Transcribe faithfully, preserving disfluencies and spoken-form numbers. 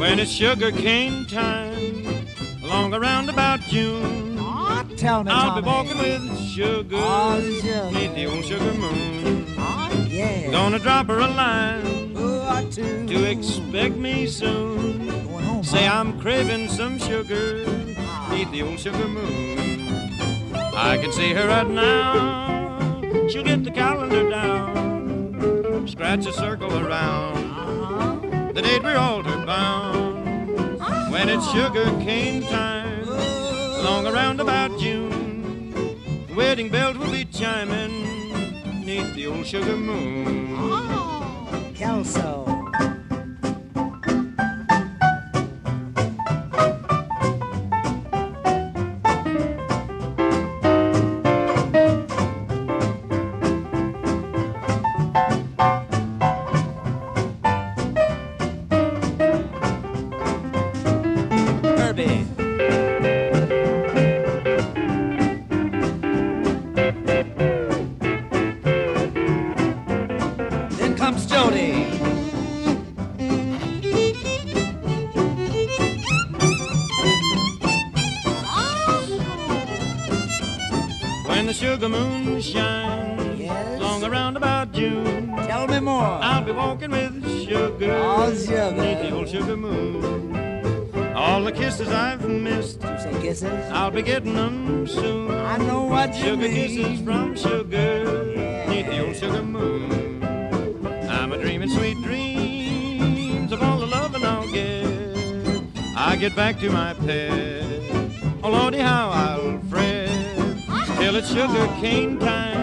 When it's sugar cane time, along around about June, Aw, tell me, I'll be Tommy. walking with sugar, Oh, sugar. neath the old sugar moon. Oh, yeah. Gonna drop her a line Ooh, I do. to expect me soon. Going home, Say huh? I'm craving some sugar, neath the old sugar moon. I can see her right now. She'll get the calendar down, scratch a circle around Uh-huh. the date we're altar bound. When it's sugar cane time, long around about June, the wedding bells will be chiming neath the old sugar moon. Oh, Kelso. Herbie. Then comes Jody. When the sugar moon shines, Yes? long around about June, Tell me more. I'll be walking with sugar, Oh, sugar. neath the old sugar moon. All the kisses I've missed, You say kisses? I'll be getting them soon. I know what you Sugar mean. kisses from sugar, neath the old sugar moon. I'm a dreaming sweet dreams of all the loving I'll get. I get back to my pet, oh Lordy, how I'll fret till it's sugar cane time.